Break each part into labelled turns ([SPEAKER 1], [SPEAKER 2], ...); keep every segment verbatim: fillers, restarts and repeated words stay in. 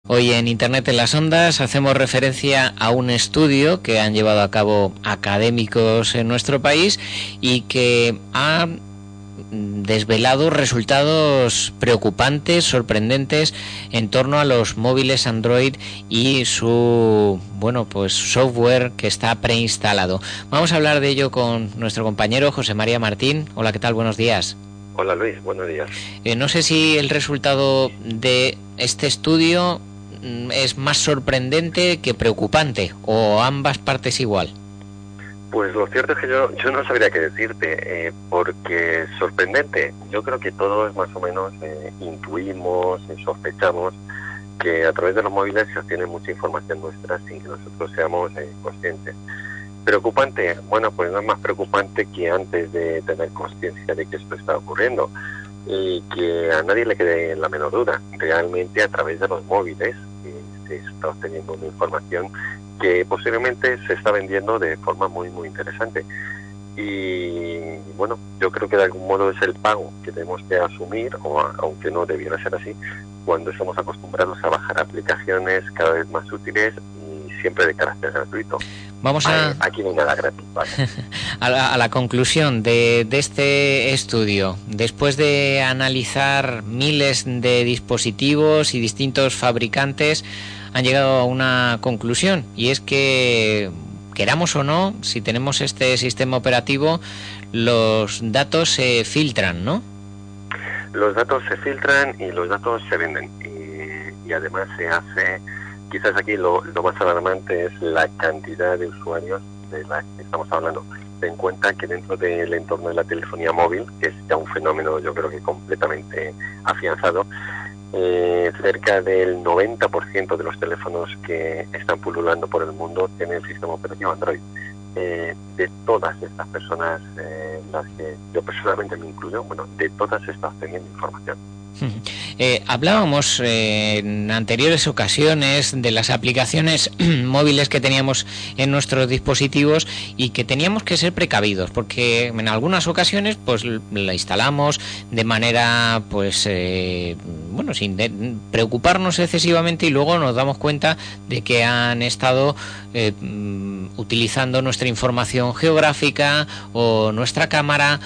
[SPEAKER 1] Hoy en Internet en las Ondas hacemos referencia a un estudio que han llevado a cabo académicos en nuestro país y que ha desvelado resultados preocupantes, sorprendentes en torno a los móviles Android y su, bueno, pues software que está preinstalado. Vamos a hablar de ello con nuestro compañero José María Martín. Hola, ¿qué tal? Buenos días.
[SPEAKER 2] Hola Luis, buenos días.
[SPEAKER 1] Eh, no sé si el resultado de este estudio es más sorprendente que preocupante, o ambas partes igual.
[SPEAKER 2] Pues lo cierto es que yo, yo no sabría qué decirte, eh, porque sorprendente, yo creo que todos más o menos eh, intuimos, eh, sospechamos que a través de los móviles se obtiene mucha información nuestra sin que nosotros seamos eh, conscientes. Preocupante, bueno, pues no es más preocupante que antes de tener conciencia de que esto está ocurriendo y que a nadie le quede la menor duda. Realmente a través de los móviles eh, se está obteniendo una información que posiblemente se está vendiendo de forma muy muy interesante. Y bueno, yo creo que de algún modo es el pago que tenemos que asumir, o a, aunque no debiera ser así, cuando estamos acostumbrados a bajar aplicaciones cada vez más útiles y siempre de carácter gratuito.
[SPEAKER 1] Vamos a...
[SPEAKER 2] Aquí no hay nada gratis, ¿vale?
[SPEAKER 1] a, la, a la conclusión de, de este estudio, después de analizar miles de dispositivos y distintos fabricantes, han llegado a una conclusión, y es que, queramos o no, si tenemos este sistema operativo, los datos se filtran, ¿no?
[SPEAKER 2] Los datos se filtran y los datos se venden, y, y además se hace... Quizás aquí lo, lo más alarmante es la cantidad de usuarios de la que estamos hablando. Ten en cuenta que dentro del entorno de la telefonía móvil, que es ya un fenómeno yo creo que completamente afianzado, eh, cerca del noventa por ciento de los teléfonos que están pululando por el mundo tienen el sistema operativo Android. Eh, de todas estas personas, eh, las que yo personalmente me incluyo, bueno, de todas se está obteniendo información.
[SPEAKER 1] Eh, hablábamos eh, en anteriores ocasiones de las aplicaciones móviles que teníamos en nuestros dispositivos y que teníamos que ser precavidos, porque en algunas ocasiones pues la instalamos de manera pues eh, bueno, sin de, preocuparnos excesivamente, y luego nos damos cuenta de que han estado eh, utilizando nuestra información geográfica o nuestra cámara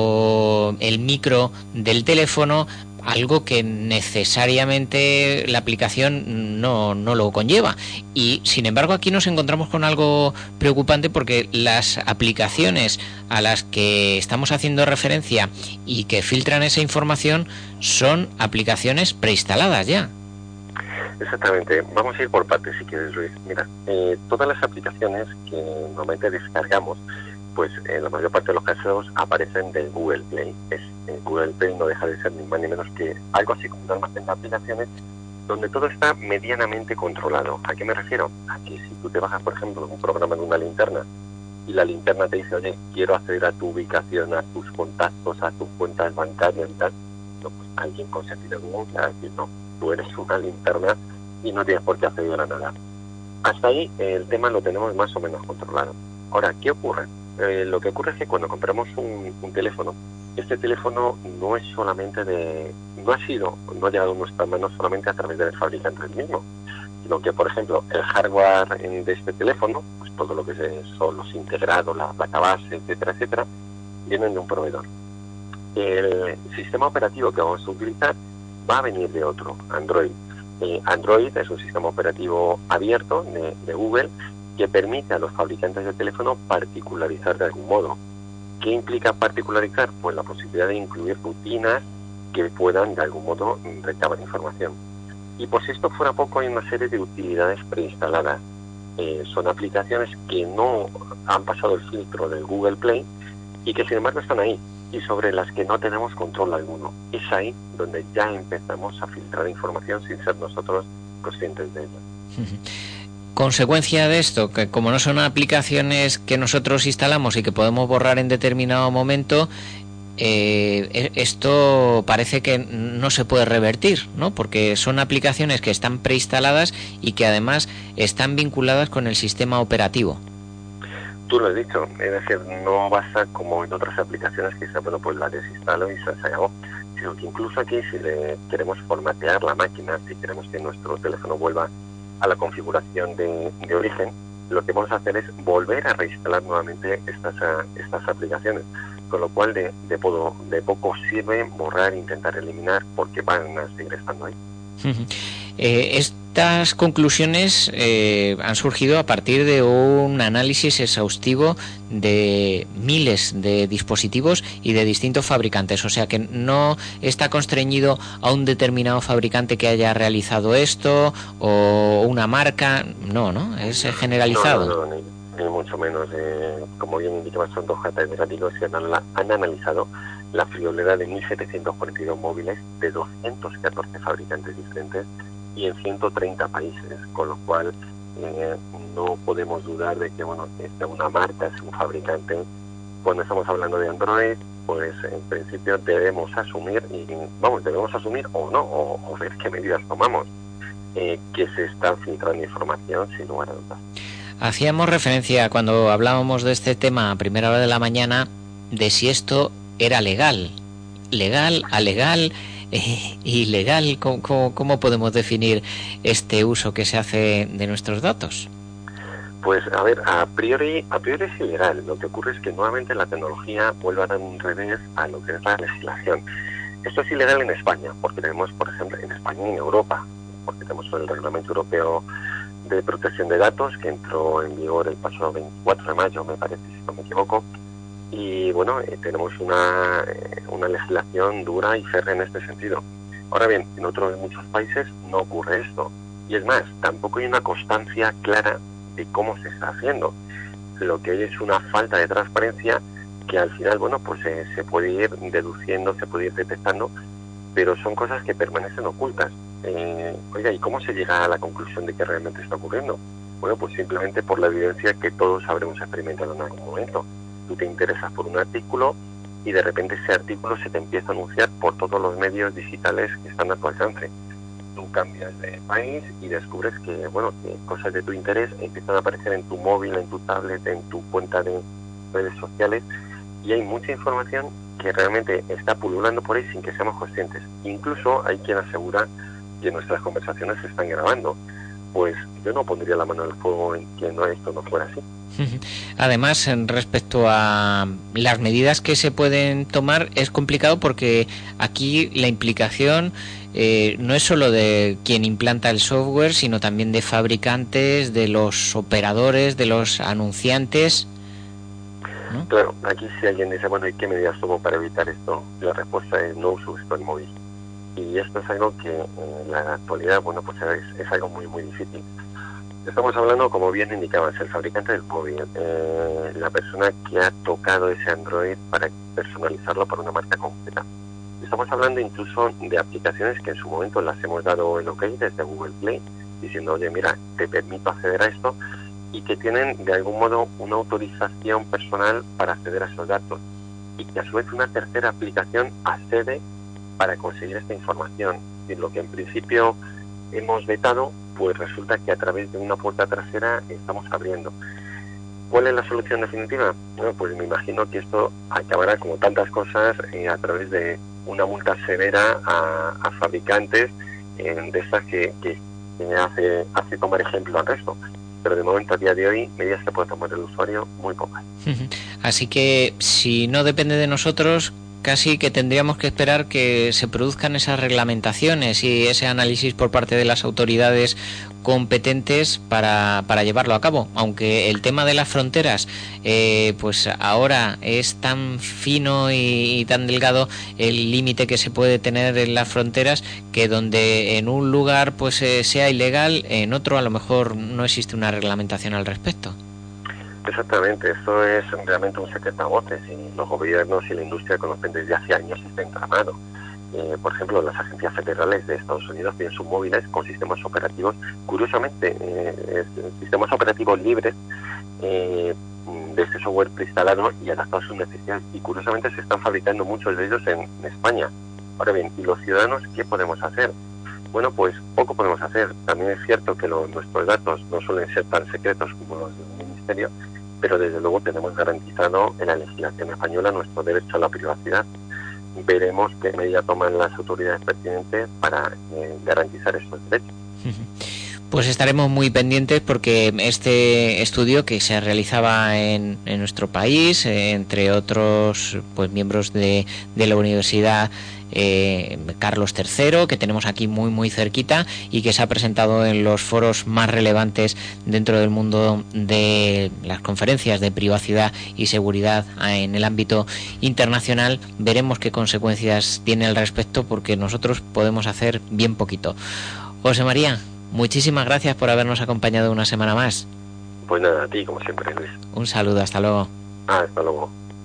[SPEAKER 1] o el micro del teléfono, algo que necesariamente la aplicación no, no lo conlleva. Y sin embargo aquí nos encontramos con algo preocupante, porque las aplicaciones a las que estamos haciendo referencia y que filtran esa información son aplicaciones preinstaladas ya.
[SPEAKER 2] Exactamente. Vamos a ir por partes si quieres, Luis. Mira, eh, todas las aplicaciones que normalmente descargamos, pues en la mayor parte de los casos aparecen del Google Play. Es, el Google Play no deja de ser ni más ni menos que algo así como un almacén de aplicaciones donde todo está medianamente controlado. ¿A qué me refiero? A que si tú te bajas, por ejemplo, un programa de una linterna y la linterna te dice, oye, quiero acceder a tu ubicación, a tus contactos, a tus cuentas bancarias y tal, no, pues alguien con sentido común te va a decir, no, tú eres una linterna y no tienes por qué acceder a nada. Hasta ahí el tema lo tenemos más o menos controlado. Ahora, ¿qué ocurre? Eh, lo que ocurre es que cuando compramos un, un teléfono, este teléfono no es solamente de, no ha sido, no ha llegado a nuestras manos solamente a través del fabricante mismo, sino que, por ejemplo, el hardware de este teléfono, pues todo lo que son los integrados, la placa base, etcétera, etcétera, vienen de un proveedor. El sistema operativo que vamos a utilizar va a venir de otro, Android. Eh, Android es un sistema operativo abierto de, de Google, que permite a los fabricantes de teléfono particularizar de algún modo. ¿Qué implica particularizar? Pues la posibilidad de incluir rutinas que puedan de algún modo recabar información. Y por si esto fuera poco, hay una serie de utilidades preinstaladas. Eh, son aplicaciones que no han pasado el filtro del Google Play y que sin embargo están ahí, y sobre las que no tenemos control alguno. Es ahí donde ya empezamos a filtrar información sin ser nosotros conscientes de ella.
[SPEAKER 1] Consecuencia de esto, que como no son aplicaciones que nosotros instalamos y que podemos borrar en determinado momento, eh, esto parece que no se puede revertir, ¿no? Porque son aplicaciones que están preinstaladas y que además están vinculadas con el sistema operativo.
[SPEAKER 2] Tú lo has dicho, es decir, no basta como en otras aplicaciones que dicen, bueno, pues la desinstalo y se acabó, digo que incluso aquí, si le queremos formatear la máquina, si queremos que nuestro teléfono vuelva a la configuración de, de origen, lo que vamos a hacer es volver a reinstalar nuevamente estas, estas aplicaciones. Con lo cual, de, de, poco, de poco sirve borrar e intentar eliminar, porque van a seguir estando ahí.
[SPEAKER 1] Uh-huh. Eh, estas conclusiones eh, han surgido a partir de un análisis exhaustivo de miles de dispositivos y de distintos fabricantes, o sea que no está constreñido a un determinado fabricante que haya realizado esto o una marca, no, ¿no? Es generalizado.
[SPEAKER 2] No, no, no, ni, ni mucho menos. Eh, como bien indicaba, son dos catedráticos que han, han analizado la friolera de mil setecientos cuarenta y dos móviles de doscientos catorce fabricantes diferentes y en ciento treinta países, con lo cual eh, no podemos dudar de que, bueno, que sea una marca, es un fabricante. Cuando estamos hablando de Android, pues en principio debemos asumir, y vamos, debemos asumir o no, o, o ver qué medidas tomamos, eh, que se está filtrando información sin lugar a dudas.
[SPEAKER 1] Hacíamos referencia cuando hablábamos de este tema a primera hora de la mañana de si esto era legal, legal, alegal, eh, ilegal. ¿Cómo, cómo, ¿Cómo podemos definir este uso que se hace de nuestros datos?
[SPEAKER 2] Pues a ver, a priori, a priori es ilegal. Lo que ocurre es que nuevamente la tecnología vuelve a dar un revés a lo que es la legislación. Esto es ilegal en España, porque tenemos, por ejemplo, en España y en Europa, porque tenemos el Reglamento Europeo de Protección de Datos, que entró en vigor el pasado veinticuatro de mayo, me parece, si no me equivoco. Y bueno, eh, tenemos una, eh, una legislación dura y férrea en este sentido. Ahora bien, en otros muchos países no ocurre esto. Y es más, tampoco hay una constancia clara de cómo se está haciendo. Lo que hay es una falta de transparencia que al final, bueno, pues eh, se puede ir deduciendo, se puede ir detectando, pero son cosas que permanecen ocultas. Eh, oiga, ¿y cómo se llega a la conclusión de que realmente está ocurriendo? Bueno, pues simplemente por la evidencia que todos habremos experimentado en algún momento. Tú te interesas por un artículo y de repente ese artículo se te empieza a anunciar por todos los medios digitales que están a tu alcance. Tú cambias de país y descubres que, bueno, que cosas de tu interés empiezan a aparecer en tu móvil, en tu tablet, en tu cuenta de redes sociales, y hay mucha información que realmente está pululando por ahí sin que seamos conscientes. Incluso hay quien asegura que nuestras conversaciones se están grabando. Pues yo no pondría la mano al fuego en que no, esto no fuera así.
[SPEAKER 1] Además, respecto a las medidas que se pueden tomar, es complicado porque aquí la implicación eh, no es solo de quien implanta el software, sino también de fabricantes, de los operadores, de los anunciantes, ¿no?
[SPEAKER 2] Claro, aquí si alguien dice, bueno, ¿y qué medidas tomo para evitar esto? La respuesta es no uso esto en móvil. Y esto es algo que en la actualidad, bueno, pues es, es algo muy, muy difícil. Estamos hablando, como bien indicabas, el fabricante del móvil, eh, la persona que ha tocado ese Android para personalizarlo para una marca concreta. Estamos hablando incluso de aplicaciones que en su momento las hemos dado el OK desde Google Play, diciendo, oye, mira, te permito acceder a esto, y que tienen de algún modo una autorización personal para acceder a esos datos, y que a su vez una tercera aplicación accede para conseguir esta información. Y lo que en principio hemos vetado, pues resulta que a través de una puerta trasera estamos abriendo. ¿Cuál es la solución definitiva? Bueno, pues me imagino que esto acabará, como tantas cosas, eh, a través de una multa severa a, a fabricantes eh, de estas que, que, que hace, hace tomar ejemplo al resto. Pero de momento, a día de hoy, medidas que puede tomar el usuario, muy pocas.
[SPEAKER 1] Así que, si no depende de nosotros, casi que tendríamos que esperar que se produzcan esas reglamentaciones y ese análisis por parte de las autoridades competentes para, para llevarlo a cabo, aunque el tema de las fronteras eh, pues ahora es tan fino y, y tan delgado el límite que se puede tener en las fronteras, que donde en un lugar pues eh, sea ilegal, en otro a lo mejor no existe una reglamentación al respecto.
[SPEAKER 2] Exactamente, esto es realmente un secreto a voces, y los gobiernos y la industria conocen desde hace años este entramado. Eh, por ejemplo, las agencias federales de Estados Unidos tienen sus móviles con sistemas operativos, curiosamente, eh, sistemas operativos libres eh, de este software preinstalado y adaptado a sus necesidades, y curiosamente se están fabricando muchos de ellos en, en España. Ahora bien, ¿y los ciudadanos qué podemos hacer? Bueno, pues poco podemos hacer. También es cierto que lo, nuestros datos no suelen ser tan secretos como los del Ministerio, pero desde luego tenemos garantizado en la legislación española nuestro derecho a la privacidad. veremos qué medida toman las autoridades pertinentes para eh, garantizar esos derechos.
[SPEAKER 1] Pues estaremos muy pendientes porque este estudio que se realizaba en, en nuestro país, eh, entre otros pues miembros de, de la Universidad eh, Carlos tercero, que tenemos aquí muy muy cerquita y que se ha presentado en los foros más relevantes dentro del mundo de las conferencias de privacidad y seguridad en el ámbito internacional, veremos qué consecuencias tiene al respecto, porque nosotros podemos hacer bien poquito. José María, muchísimas gracias por habernos acompañado una semana más.
[SPEAKER 2] Pues nada, a ti como siempre, Luis.
[SPEAKER 1] Un saludo, hasta luego.
[SPEAKER 2] Ah, hasta luego.